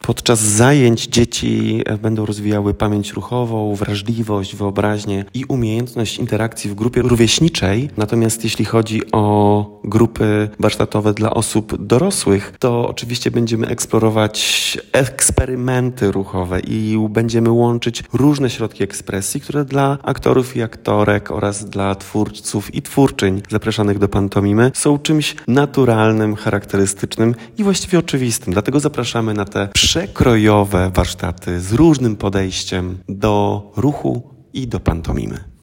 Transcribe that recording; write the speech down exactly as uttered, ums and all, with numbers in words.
Podczas zajęć dzieci będą rozwijały pamięć ruchową, wrażliwość, wyobraźnię i umiejętność interakcji w grupie rówieśniczej. Natomiast jeśli chodzi o grupy warsztatowe dla osób dorosłych, to oczywiście będziemy eksplorować eksperymenty ruchowe i będziemy łączyć różne środki ekspresji, które dla aktorów i aktorek oraz dla twórców i twórczyń zapraszanych do pantomimy są czymś naturalnym, charakterystycznym i właściwie oczywistym. Dlatego zapraszamy na te przekrojowe warsztaty z różnym podejściem do ruchu i do pantomimy.